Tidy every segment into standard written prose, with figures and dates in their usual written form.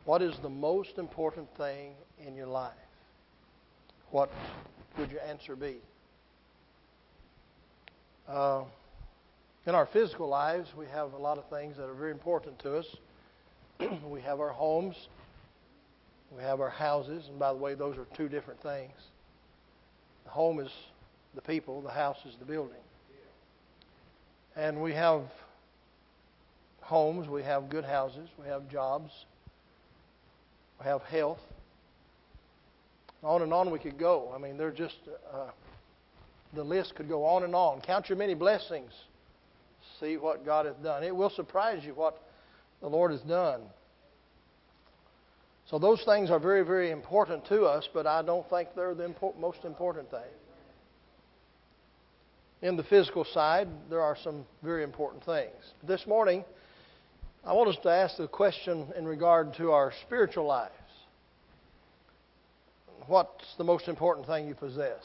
What is the most important thing in your life? What would your answer be? In our physical lives, we have a lot of things that are very important to us. We have our homes. We have our houses. And by the way, those are two different things. The home is the people. The house is the building. And we have homes. We have good houses. We have jobs. We have health. On and on we could go. I mean, they're just... the list could go on and on. Count your many blessings. See what God hath done. It will surprise you what the Lord has done. So those things are very, very important to us, but I don't think they're the most important thing. In the physical side, there are some very important things. This morning, I want us to ask the question in regard to our spiritual lives. What's the most important thing you possess?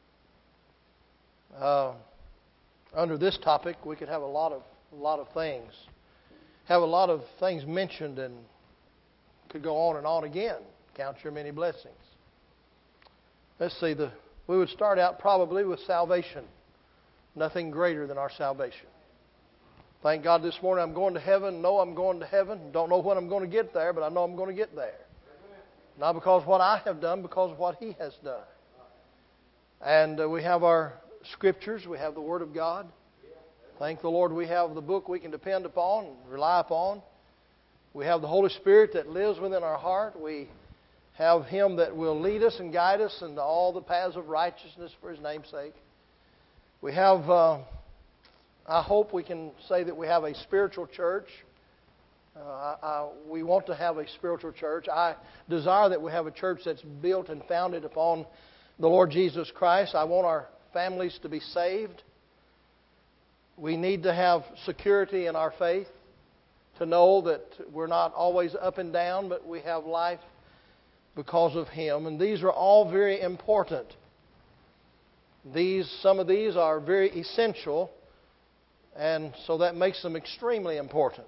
Under this topic, we could have a lot of things. Have a lot of things mentioned and could go on and on again. Count your many blessings. Let's see. We would start out probably with salvation. Nothing greater than our salvation. Thank God this morning I'm going to heaven. Know I'm going to heaven. Don't know when I'm going to get there, but I know I'm going to get there. Not because of what I have done, because of what He has done. And we have our Scriptures. We have the Word of God. Thank the Lord we have the book we can depend upon and rely upon. We have the Holy Spirit that lives within our heart. We have Him that will lead us and guide us into all the paths of righteousness for His name's sake. We have, I hope we can say that we have a spiritual church. We want to have a spiritual church. I desire that we have a church that's built and founded upon the Lord Jesus Christ. I want our families to be saved. We need to have security in our faith, to know that we're not always up and down, but we have life because of Him. And these are all very important. Some of these are very essential, and so that makes them extremely important.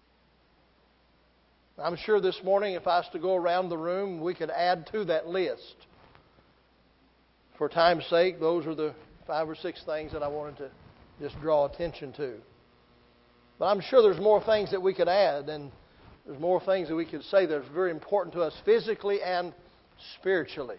I'm sure this morning, if I was to go around the room, we could add to that list. For time's sake, those are the 5 or 6 things that I wanted to just draw attention to. But I'm sure there's more things that we could add, and there's more things that we could say that are very important to us physically and spiritually.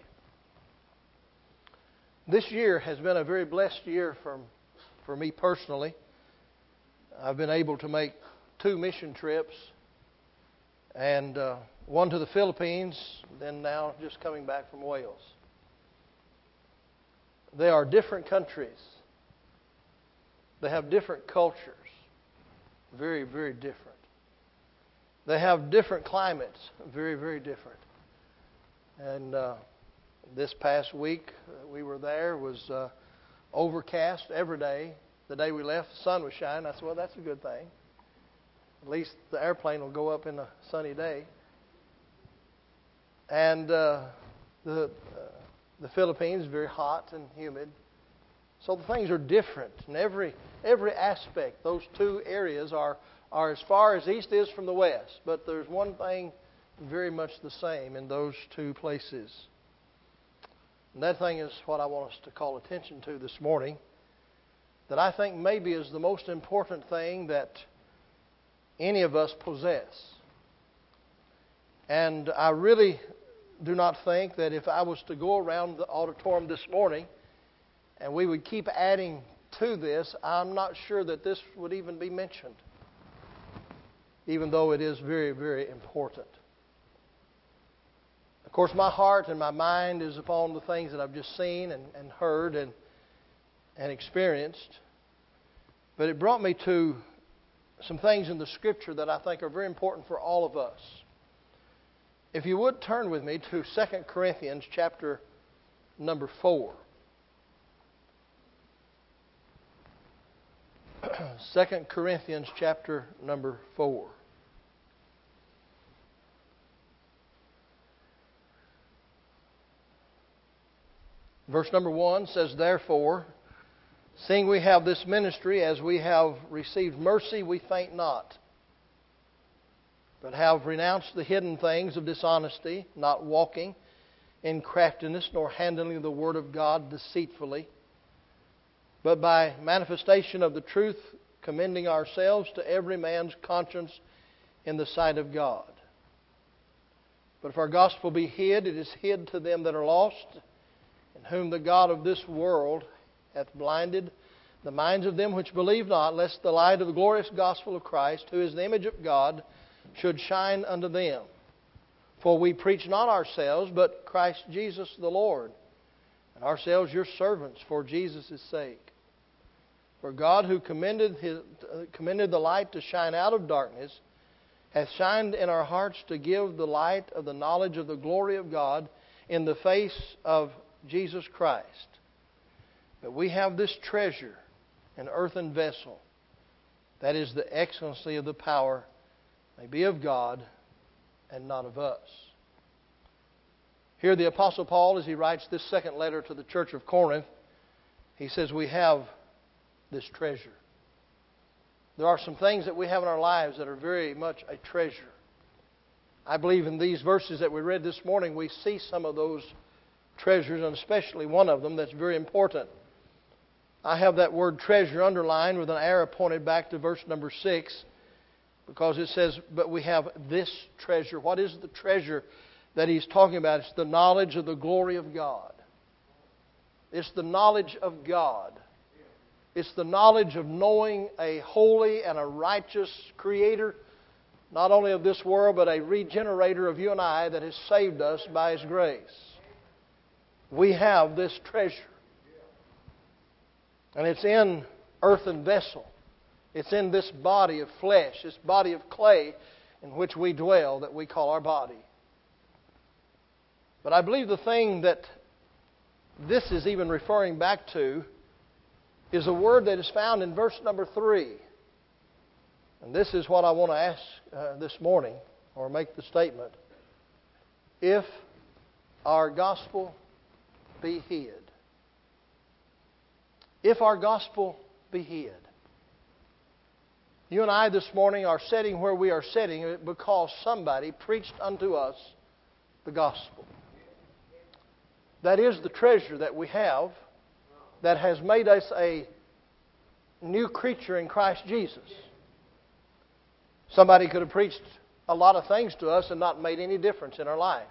This year has been a very blessed year for me personally. I've been able to make 2 mission trips, and one to the Philippines, then now just coming back from Wales. They are different countries. They have different cultures. Very, very different. They have different climates. Very, very different. And this past week we were there. It was overcast every day. The day we left, the sun was shining. I said, well, that's a good thing. At least the airplane will go up in a sunny day. And the Philippines is very hot and humid. So the things are different. In every aspect, those 2 areas are as far as east is from the west. But there's one thing very much the same in those 2 places. And that thing is what I want us to call attention to this morning. That I think maybe is the most important thing that any of us possess. And I really do not think that if I was to go around the auditorium this morning and we would keep adding to this, I'm not sure that this would even be mentioned, even though it is very, very important. Of course, my heart and my mind is upon the things that I've just seen and heard and experienced. But it brought me to some things in the Scripture that I think are very important for all of us. If you would turn with me to 2 Corinthians chapter number 4. 2 Corinthians chapter number 4. Verse number 1 says, therefore, seeing we have this ministry, as we have received mercy, we faint not. but have renounced the hidden things of dishonesty, not walking in craftiness, nor handling the word of God deceitfully, but by manifestation of the truth, commending ourselves to every man's conscience in the sight of God. But if our gospel be hid, it is hid to them that are lost, in whom the God of this world hath blinded the minds of them which believe not, lest the light of the glorious gospel of Christ, who is the image of God, should shine unto them. For we preach not ourselves, but Christ Jesus the Lord, and ourselves your servants for Jesus' sake. For God, who commended the light to shine out of darkness, hath shined in our hearts to give the light of the knowledge of the glory of God in the face of Jesus Christ. But we have this treasure in earthen vessel, that is the excellency of the power may be of God and not of us. Here the Apostle Paul, as he writes this second letter to the church of Corinth, he says we have this treasure. There are some things that we have in our lives that are very much a treasure. I believe in these verses that we read this morning, we see some of those treasures, and especially one of them that's very important. I have that word treasure underlined with an arrow pointed back to verse number 6, because it says, but we have this treasure. What is the treasure that he's talking about? It's the knowledge of the glory of God. It's the knowledge of God. It's the knowledge of knowing a holy and a righteous Creator, not only of this world, but a regenerator of you and I that has saved us by His grace. We have this treasure. And it's in earthen vessel. It's in this body of flesh, this body of clay in which we dwell that we call our body. But I believe the thing that this is even referring back to is a word that is found in verse number 3. And this is what I want to ask this morning, or make the statement. If our gospel be hid. If our gospel be hid. You and I this morning are sitting where we are sitting because somebody preached unto us the gospel. That is the treasure that we have that has made us a new creature in Christ Jesus. Somebody could have preached a lot of things to us and not made any difference in our life.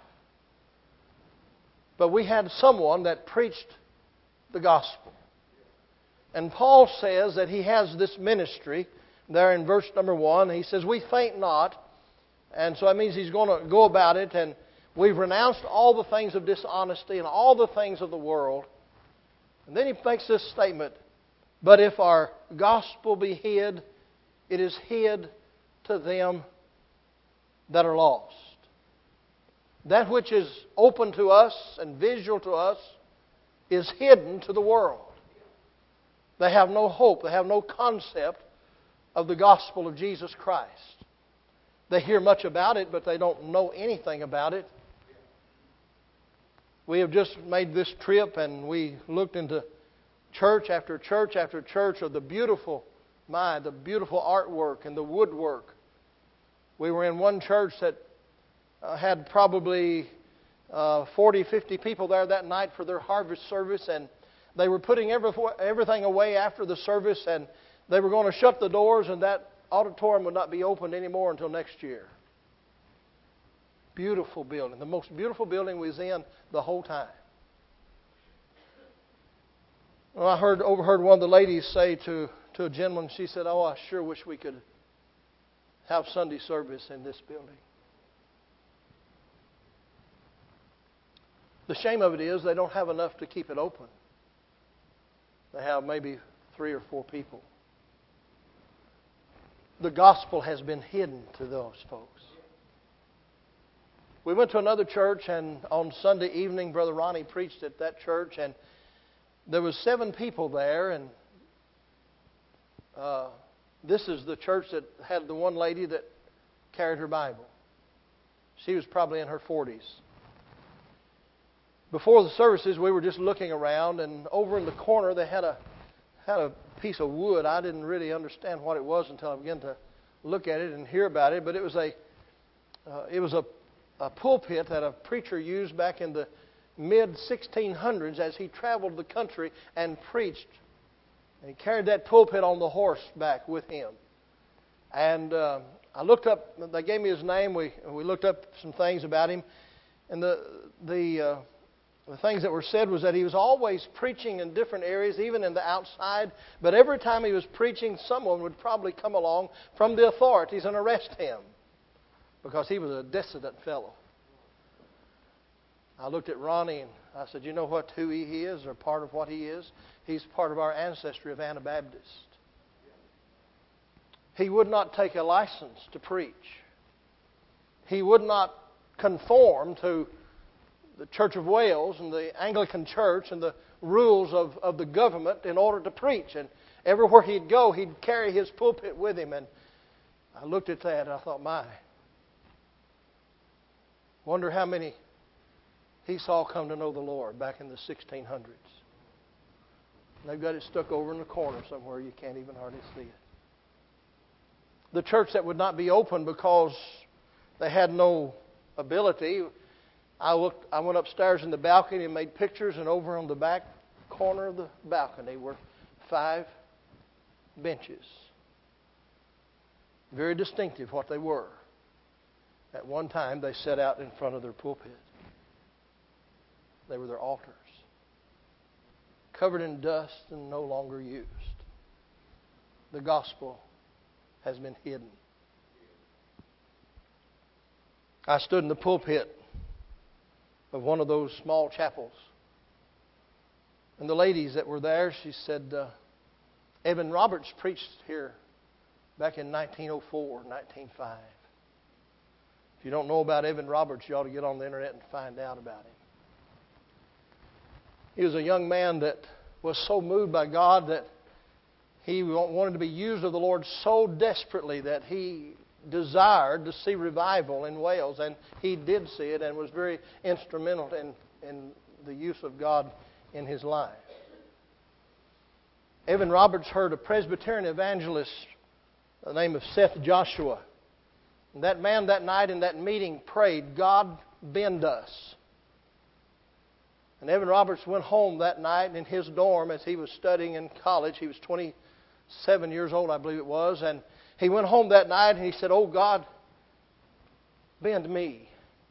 But we had someone that preached the gospel. And Paul says that he has this ministry there in verse number 1. He says, we faint not. And so that means he's going to go about it. And we've renounced all the things of dishonesty and all the things of the world. And then he makes this statement, but if our gospel be hid, it is hid to them that are lost. That which is open to us and visual to us is hidden to the world. They have no hope. They have no concept of the gospel of Jesus Christ. They hear much about it, but they don't know anything about it. We have just made this trip and we looked into church after church after church of the beautiful artwork and the woodwork. We were in one church that had probably 40, 50 people there that night for their harvest service, and they were putting everything away after the service, and they were going to shut the doors, and that auditorium would not be opened anymore until next year. Beautiful building. The most beautiful building we was in the whole time. Well, I overheard one of the ladies say to a gentleman, she said, oh, I sure wish we could have Sunday service in this building. The shame of it is they don't have enough to keep it open. They have maybe 3 or 4 people. The gospel has been hidden to those folks. We went to another church, and on Sunday evening, Brother Ronnie preached at that church, and there was 7 people there, and this is the church that had the one lady that carried her Bible. She was probably in her 40s. Before the services, we were just looking around, and over in the corner they had a piece of wood. I didn't really understand what it was until I began to look at it and hear about it, but it was a it was a pulpit that a preacher used back in the mid-1600s as he traveled the country and preached. And he carried that pulpit on the horseback with him. And I looked up, they gave me his name, we looked up some things about him. And the things that were said was that he was always preaching in different areas, even in the outside. But every time he was preaching, someone would probably come along from the authorities and arrest him, because he was a dissident fellow. I looked at Ronnie and I said, you know who he is, or part of what he is? He's part of our ancestry of Anabaptist. He would not take a license to preach. He would not conform to the Church of Wales and the Anglican Church and the rules of the government in order to preach. And everywhere he'd go, he'd carry his pulpit with him. And I looked at that and I thought, my, wonder how many he saw come to know the Lord back in the 1600s. They've got it stuck over in the corner somewhere. You can't even hardly see it. The church that would not be open because they had no ability. I went upstairs in the balcony and made pictures, and over on the back corner of the balcony were 5 benches. Very distinctive what they were. At one time they set out in front of their pulpit. They were their altars. Covered in dust and no longer used. The gospel has been hidden. I stood in the pulpit of one of those small chapels. And the ladies that were there, she said, Evan Roberts preached here back in 1904, 1905. If you don't know about Evan Roberts, you ought to get on the internet and find out about him. He was a young man that was so moved by God that he wanted to be used of the Lord so desperately that he desired to see revival in Wales. And he did see it and was very instrumental in the use of God in his life. Evan Roberts heard a Presbyterian evangelist by the name of Seth Joshua. And that man that night in that meeting prayed, God, bend us. And Evan Roberts went home that night in his dorm as he was studying in college. He was 27 years old, I believe it was. And he went home that night and he said, oh God, bend me.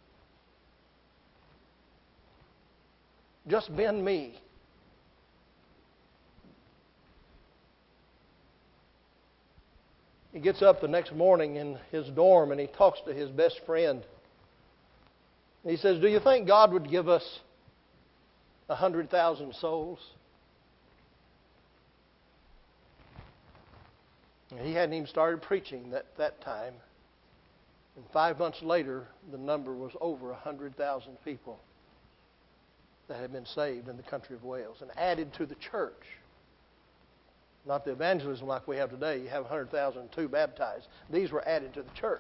Just bend me. He gets up the next morning in his dorm and he talks to his best friend. And he says, do you think God would give us 100,000 souls? And he hadn't even started preaching that time. And 5 months later, the number was over 100,000 people that had been saved in the country of Wales and added to the church. Not the evangelism like we have today. You have 100,002 baptized. These were added to the church.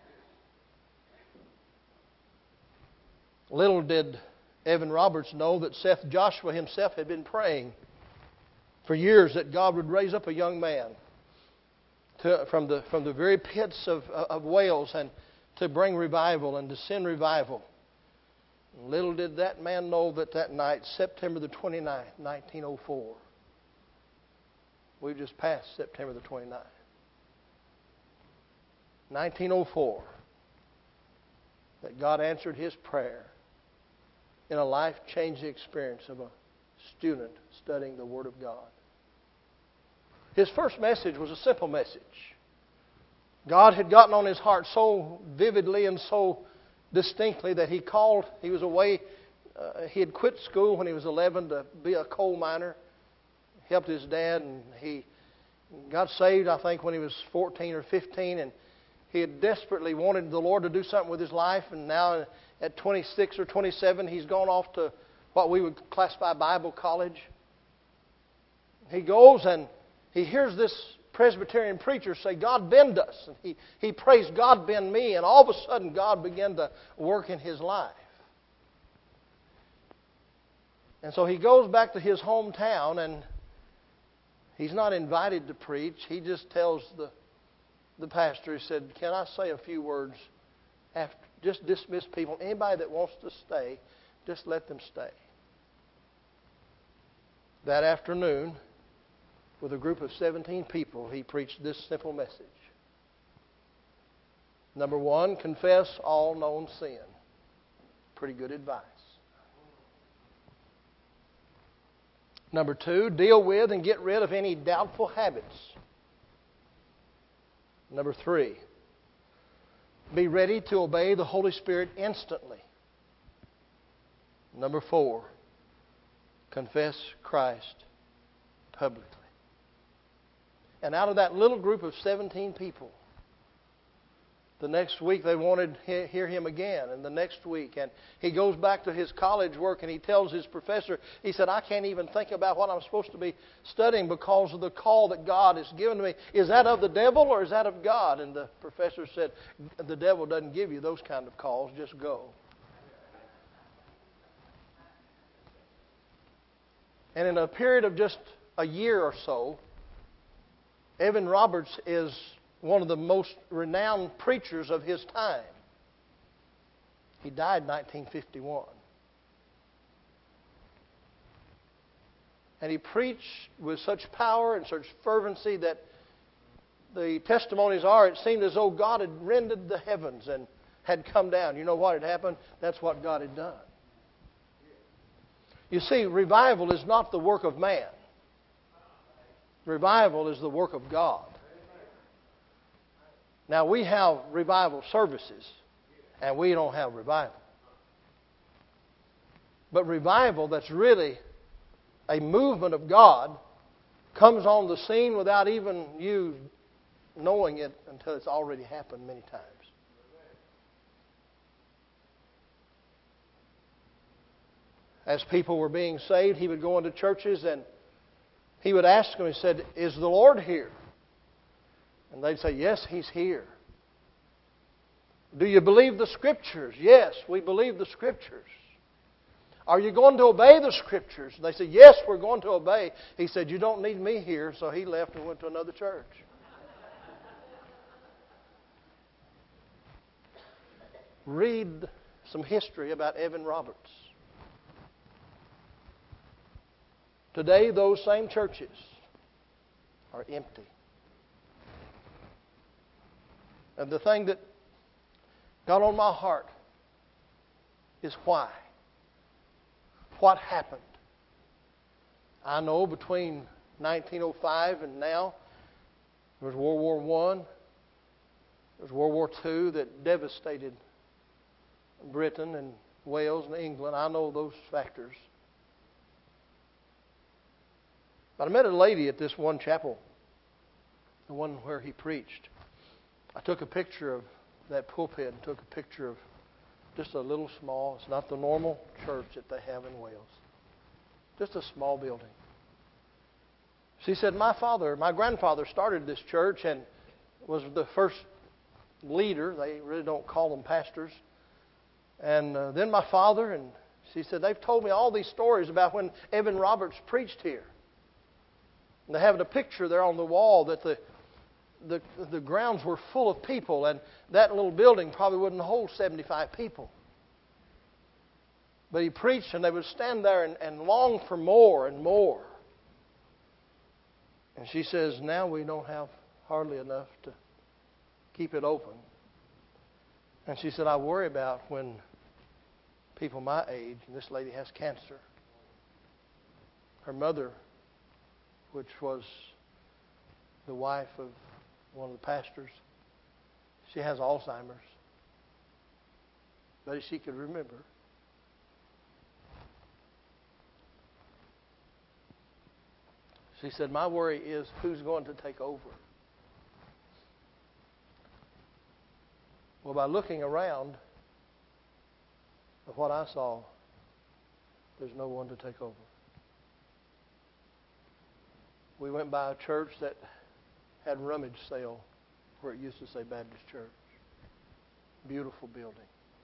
Little did Evan Roberts know that Seth Joshua himself had been praying for years that God would raise up a young man from the very pits of Wales and to bring revival and to send revival. Little did that man know that night, September the 29th, 1904, we've just passed September the 29th. 1904, that God answered his prayer in a life-changing experience of a student studying the Word of God. His first message was a simple message. God had gotten on his heart so vividly and so distinctly that he was away. He had quit school when he was 11 to be a coal miner. Helped his dad, and he got saved, I think, when he was 14 or 15, and he had desperately wanted the Lord to do something with his life, and now at 26 or 27, he's gone off to what we would classify Bible college. He goes and he hears this Presbyterian preacher say, God bend us. And he prays, God bend me, and all of a sudden God began to work in his life. And so he goes back to his hometown, and he's not invited to preach. He just tells the pastor, he said, can I say a few words just dismiss people. Anybody that wants to stay, just let them stay. That afternoon, with a group of 17 people, he preached this simple message. Number one, confess all known sin. Pretty good advice. Number two, deal with and get rid of any doubtful habits. Number three, be ready to obey the Holy Spirit instantly. Number four, confess Christ publicly. And out of that little group of 17 people, the next week they wanted to hear him again, and the next week. And he goes back to his college work and he tells his professor, he said, I can't even think about what I'm supposed to be studying because of the call that God has given to me. Is that of the devil or is that of God? And the professor said, the devil doesn't give you those kind of calls, just go. And in a period of just a year or so, Evan Roberts is one of the most renowned preachers of his time. He died in 1951. And he preached with such power and such fervency that the testimonies are, it seemed as though God had rended the heavens and had come down. You know what had happened? That's what God had done. You see, revival is not the work of man. Revival is the work of God. Now, we have revival services, and we don't have revival. But revival that's really a movement of God comes on the scene without even you knowing it until it's already happened many times. As people were being saved, he would go into churches and he would ask them, he said, is the Lord here? And they'd say, yes, He's here. Do you believe the Scriptures? Yes, we believe the Scriptures. Are you going to obey the Scriptures? And they said, yes, we're going to obey. He said, you don't need me here. So he left and went to another church. Read some history about Evan Roberts. Today, those same churches are empty. And the thing that got on my heart is why. What happened? I know between 1905 and now, there was World War I, there was World War II that devastated Britain and Wales and England. I know those factors. But I met a lady at this one chapel, the one where he preached. I took a picture of that pulpit and took a picture of just a little small, it's not the normal church that they have in Wales. Just a small building. She said, my grandfather started this church and was the first leader. They really don't call them pastors. And then my father, and she said, they've told me all these stories about when Evan Roberts preached here. And they have a picture there on the wall that the grounds were full of people, and that little building probably wouldn't hold 75 people. But he preached, and they would stand there and long for more and more. And she says, now we don't have hardly enough to keep it open. And she said, I worry about when people my age, and this lady has cancer. Her mother, which was the wife of one of the pastors, she has Alzheimer's. But she could remember. She said, my worry is who's going to take over. Well, by looking around at what I saw, there's no one to take over. We went by a church that had rummage sale where it used to say Baptist Church. Beautiful building.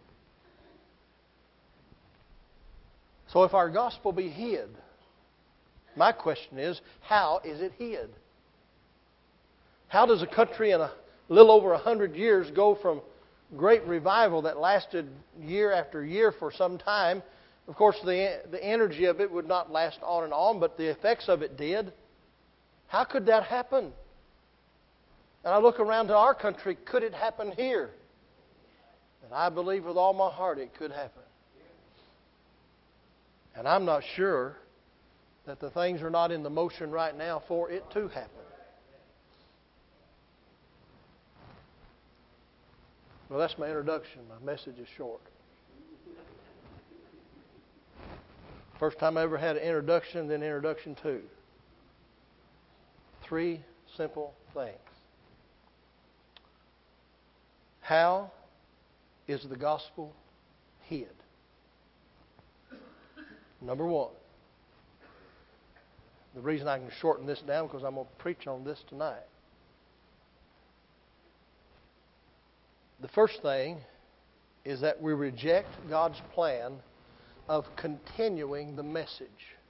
So if our gospel be hid, my question is, how is it hid? How does a country in a little over 100 years go from great revival that lasted year after year for some time. Of course, the energy of it would not last on and on, but the effects of it did. How could that happen? And I look around to our country, could it happen here? And I believe with all my heart it could happen. And I'm not sure that the things are not in the motion right now for it to happen. Well, that's my introduction. My message is short. First time I ever had an introduction, then introduction 2. 3 simple things. How is the gospel hid? Number 1. The reason I can shorten this down because I'm going to preach on this tonight. The first thing is that we reject God's plan of continuing the message.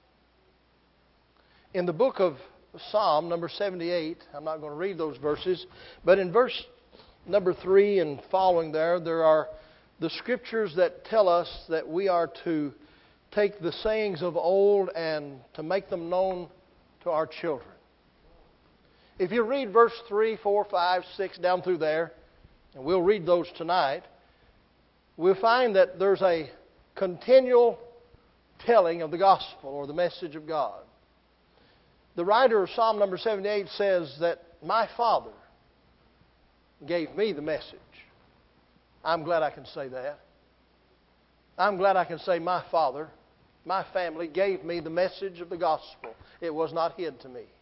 In the book of Psalm, number 78, I'm not going to read those verses, but in verse number 3 and following there are the scriptures that tell us that we are to take the sayings of old and to make them known to our children. If you read verse 3, 4, 5, 6, down through there, and we'll read those tonight, we'll find that there's a continual telling of the gospel or the message of God. The writer of Psalm number 78 says that my Father gave me the message. I'm glad I can say that. I'm glad I can say my Father, my family gave me the message of the gospel. It was not hid to me.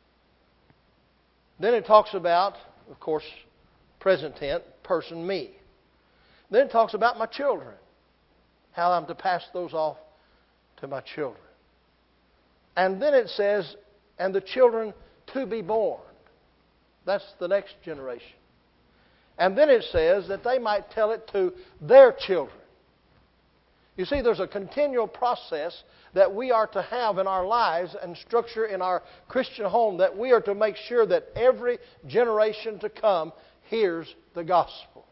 Then it talks about, of course, present tense, person, me. Then it talks about my children, how I'm to pass those off to my children. And then it says, and the children to be born. That's the next generation. And then it says that they might tell it to their children. You see, there's a continual process that we are to have in our lives and structure in our Christian home that we are to make sure that every generation to come hears the gospel.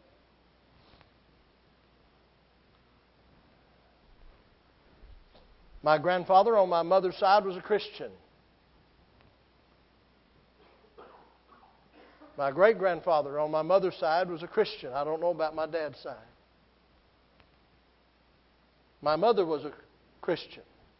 My grandfather on my mother's side was a Christian. My great-grandfather on my mother's side was a Christian. I don't know about my dad's side. My mother was a Christian.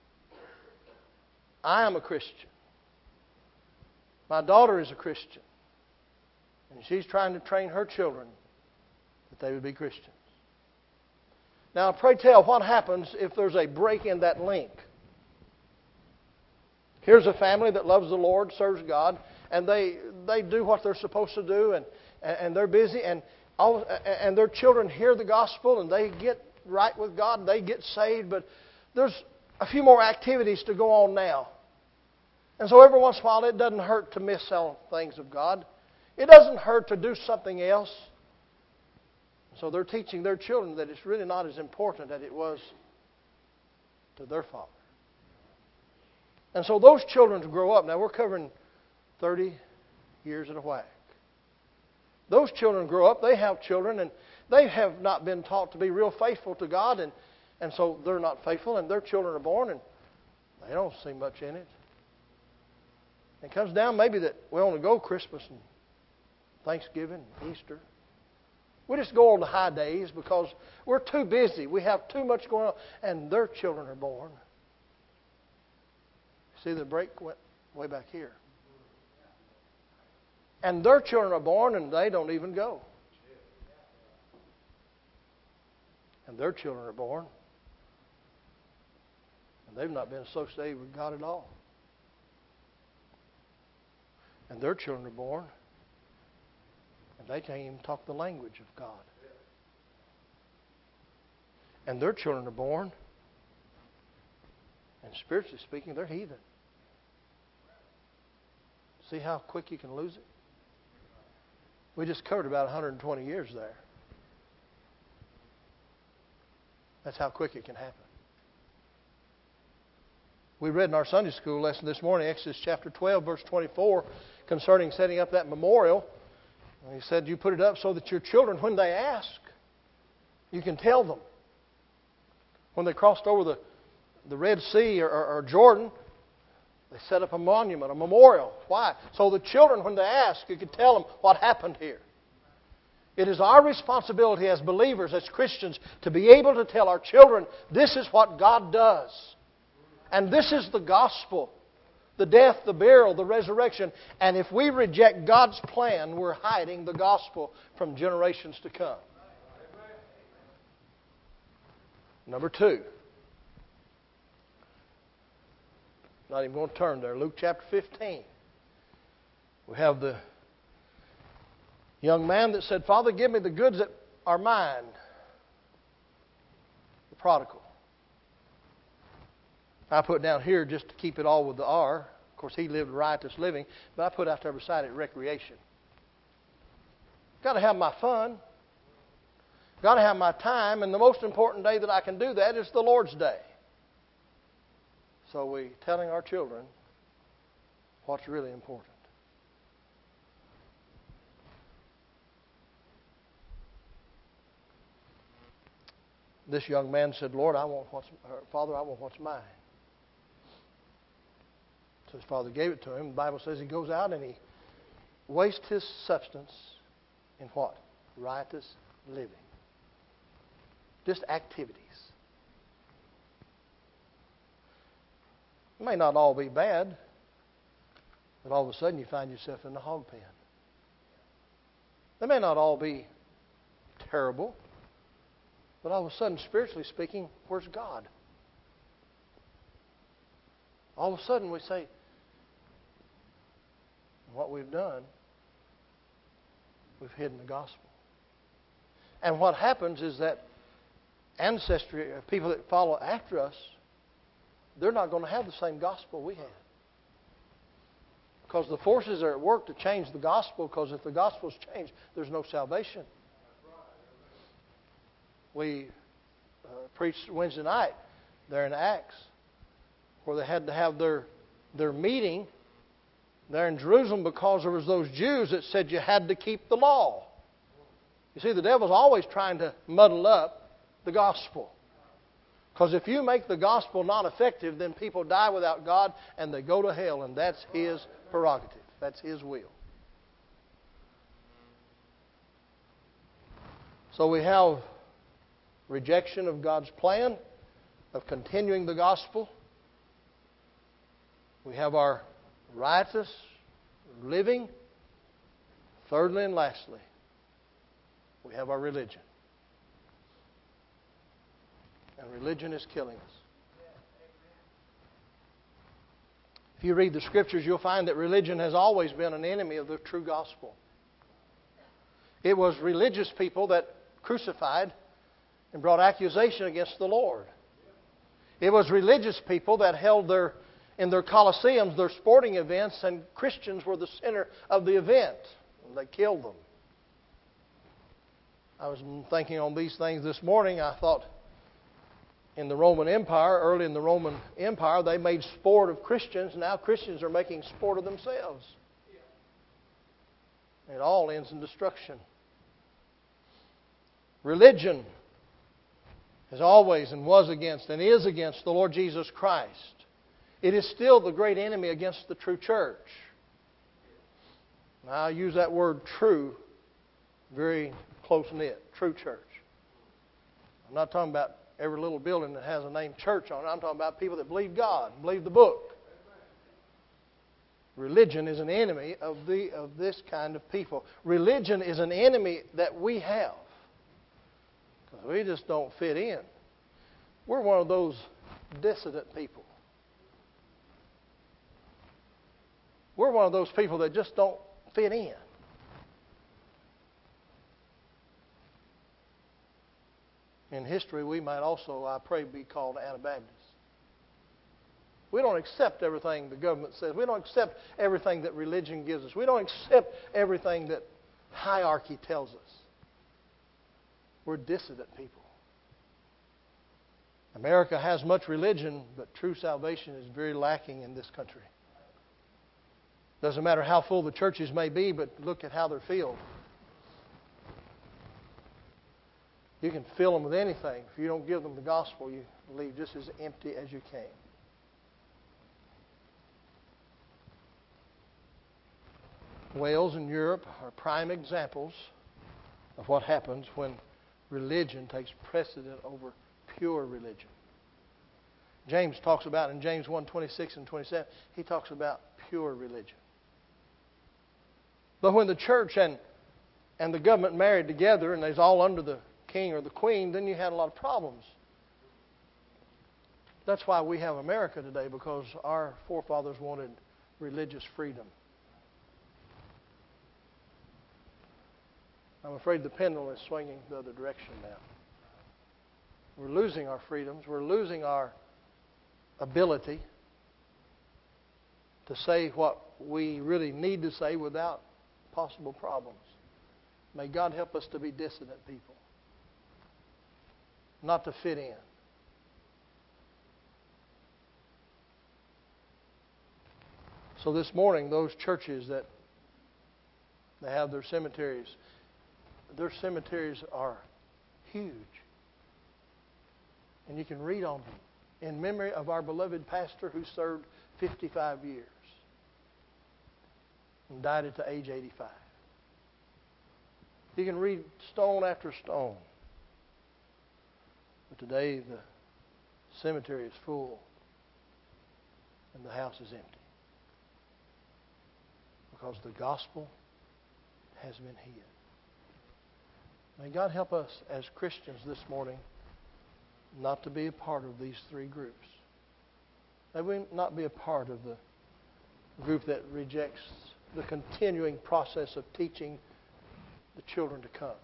I am a Christian. My daughter is a Christian. And she's trying to train her children that they would be Christians. Now, pray tell, what happens if there's a break in that link? Here's a family that loves the Lord, serves God, and they do what they're supposed to do, and they're busy, and their children hear the gospel, and they get right with God, and they get saved, but there's a few more activities to go on now. And so every once in a while, it doesn't hurt to miss on things of God. It doesn't hurt to do something else. So they're teaching their children that it's really not as important as it was to their father. And so those children grow up. Now we're covering 30 years at a whack. Those children grow up, they have children, and they have not been taught to be real faithful to God, and so they're not faithful, and their children are born, and they don't see much in it. It comes down maybe that we only go Christmas and Thanksgiving, Easter. We just go on the high days because we're too busy. We have too much going on, and their children are born. See, the break went way back here. And their children are born, and they don't even go. And their children are born, and they've not been associated with God at all. And their children are born, and they can't even talk the language of God. And their children are born, and spiritually speaking, they're heathen. See how quick you can lose it? We just covered about 120 years there. That's how quick it can happen. We read in our Sunday school lesson this morning, Exodus chapter 12, verse 24, concerning setting up that memorial. And he said, you put it up so that your children, when they ask, you can tell them. When they crossed over the Red Sea or Jordan, they set up a monument, a memorial. Why? So the children, when they ask, you can tell them what happened here. It is our responsibility as believers, as Christians, to be able to tell our children, this is what God does. And this is the gospel. The death, the burial, the resurrection. And if we reject God's plan, we're hiding the gospel from generations to come. Number 2. Not even going to turn there. Luke chapter 15. We have the young man that said, Father, give me the goods that are mine. The prodigal. I put down here just to keep it all with the R. Of course, he lived riotous living, but I put out there beside it recreation. Got to have my fun. Got to have my time, and the most important day that I can do that is the Lord's Day. So we're telling our children what's really important. This young man said, Lord, Father, I want what's mine. So his father gave it to him. The Bible says he goes out and he wastes his substance in what? Riotous living. Just activities. It may not all be bad, but all of a sudden you find yourself in the hog pen. They may not all be terrible, but all of a sudden, spiritually speaking, where's God? All of a sudden we say, what we've done, we've hidden the gospel. And what happens is that ancestry, people that follow after us, they're not going to have the same gospel we have. Because the forces are at work to change the gospel, because if the gospel's changed, there's no salvation. We preached Wednesday night there in Acts, where they had to have their meeting there in Jerusalem because there was those Jews that said you had to keep the law. You see, the devil's always trying to muddle up the gospel. Because if you make the gospel not effective, then people die without God and they go to hell, and that's His prerogative. That's His will. So we have rejection of God's plan of continuing the gospel. We have our riotous living. Thirdly and lastly, we have our religion. And religion is killing us. If you read the Scriptures, you'll find that religion has always been an enemy of the true gospel. It was religious people that crucified and brought accusation against the Lord. It was religious people that held in their coliseums, their sporting events, and Christians were the center of the event. And they killed them. I was thinking on these things this morning. I thought in the Roman Empire, early in the Roman Empire, they made sport of Christians. Now Christians are making sport of themselves. It all ends in destruction. Religion is always and was against and is against the Lord Jesus Christ. It is still the great enemy against the true church. Now, I use that word true very close-knit. True church. I'm not talking about every little building that has a name church on it. I'm talking about people that believe God, believe the book. Religion is an enemy of this kind of people. Religion is an enemy that we have. Because we just don't fit in. We're one of those dissident people. We're one of those people that just don't fit in. In history, we might also, I pray, be called Anabaptists. We don't accept everything the government says. We don't accept everything that religion gives us. We don't accept everything that hierarchy tells us. We're dissident people. America has much religion, but true salvation is very lacking in this country. Doesn't matter how full the churches may be, but look at how they're filled. You can fill them with anything. If you don't give them the gospel, you leave just as empty as you came. Wales and Europe are prime examples of what happens when religion takes precedent over pure religion. James talks about, in James 1:26 and 27, he talks about pure religion. But when the church and the government married together and they was all under the king or the queen, then you had a lot of problems. That's why we have America today, because our forefathers wanted religious freedom. I'm afraid the pendulum is swinging the other direction now. We're losing our freedoms. We're losing our ability to say what we really need to say without possible problems. May God help us to be dissident people, not to fit in. So this morning, those churches that they have their cemeteries are huge. And you can read on them. In memory of our beloved pastor who served 55 years and died at the age 85. You can read stone after stone. But today the cemetery is full and the house is empty. Because the gospel has been hid. May God help us as Christians this morning not to be a part of these three groups. May we not be a part of the group that rejects the continuing process of teaching the children to come.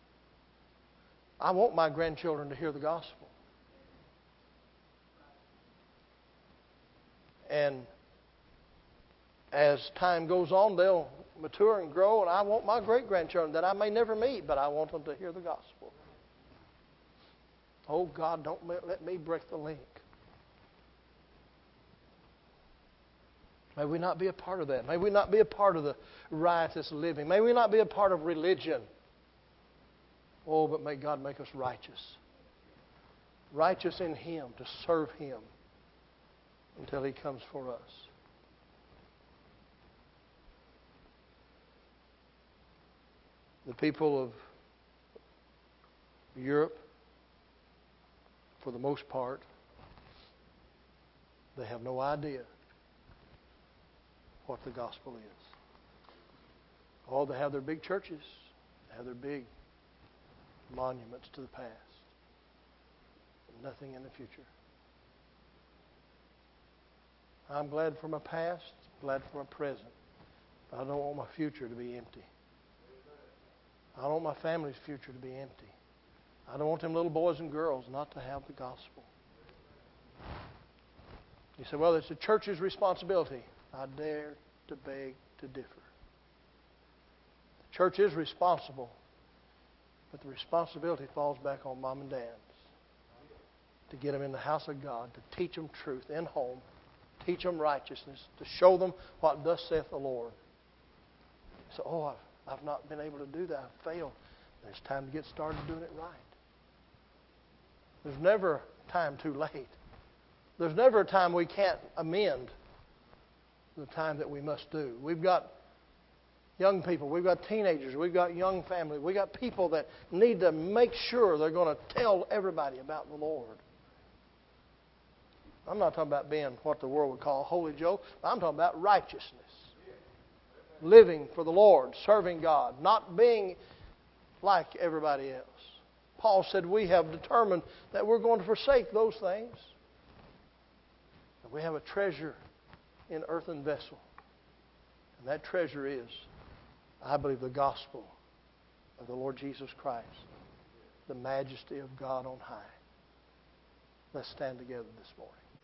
I want my grandchildren to hear the gospel. And as time goes on, they'll mature and grow, and I want my great-grandchildren that I may never meet, but I want them to hear the gospel. Oh, God, don't let me break the link. May we not be a part of that. May we not be a part of the riotous living. May we not be a part of religion. Oh, but may God make us righteous. Righteous in Him, to serve Him until He comes for us. The people of Europe, for the most part, they have no idea what the gospel is. Oh, they have their big churches. They have their big monuments to the past. But nothing in the future. I'm glad for my past, glad for my present. But I don't want my future to be empty. I don't want my family's future to be empty. I don't want them little boys and girls not to have the gospel. You say, well, it's the church's responsibility. I dare to beg to differ. The church is responsible, but the responsibility falls back on mom and dads to get them in the house of God, to teach them truth in home, teach them righteousness, to show them what thus saith the Lord. So, I've not been able to do that. I've failed. It's time to get started doing it right. There's never a time too late. There's never a time we can't amend the time that we must do. We've got young people. We've got teenagers. We've got young family. We've got people that need to make sure they're going to tell everybody about the Lord. I'm not talking about being what the world would call holy Joe. I'm talking about righteousness. Living for the Lord, serving God, not being like everybody else. Paul said we have determined that we're going to forsake those things. We have a treasure in earthen vessel. And that treasure is, I believe, the gospel of the Lord Jesus Christ, the majesty of God on high. Let's stand together this morning.